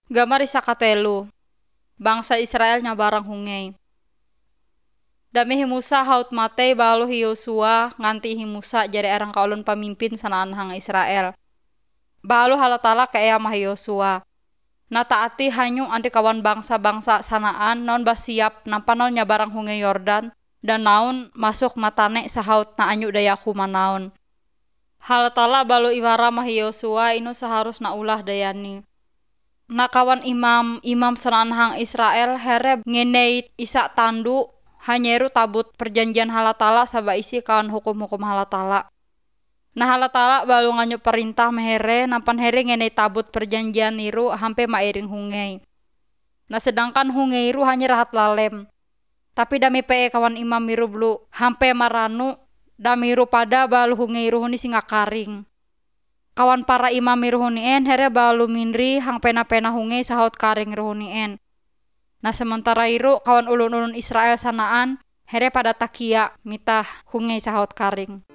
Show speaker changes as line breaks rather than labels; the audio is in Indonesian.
Gambar isakatelu. Bangsa Israel nyabarang hungei. Dami himusa haut matei balu hi Yosua nganti himusa jadi arang kaulun pamimpin sanaan hang Israel. Balu halatala ke mah Yosua. Na taati hanyu anti kawan bangsa-bangsa sanaan non basiap nampanol nyabarang hungei Yordan dan naun masuk matane sahaut na anyu dayaku manaun. Halatala balu iwara mah Yosua inu seharusna ulah dayani. Na kawan imam sanaan hang Israel hereb ngenei isa tandu hanyeru tabut perjanjian halatala saba isi kawan hukum-hukum halatala. Nah halatala balu nganyu perintah mehere nampan here ngenei tabut perjanjian niru hampe mairing hungei. Nah sedangkan hungei ru hanya rahat lalem. Tapi dami pe kawan imam miru blu hampe maranu damiru pada balu hungei ru huni singa karing. Kawan para imam miru hunien here balu minri hang pena-pena hungei sahaut karing ru hunien. Nah sementara iru kawan ulun-ulun Israel sanaan here pada takia mitah hungei sahaut karing.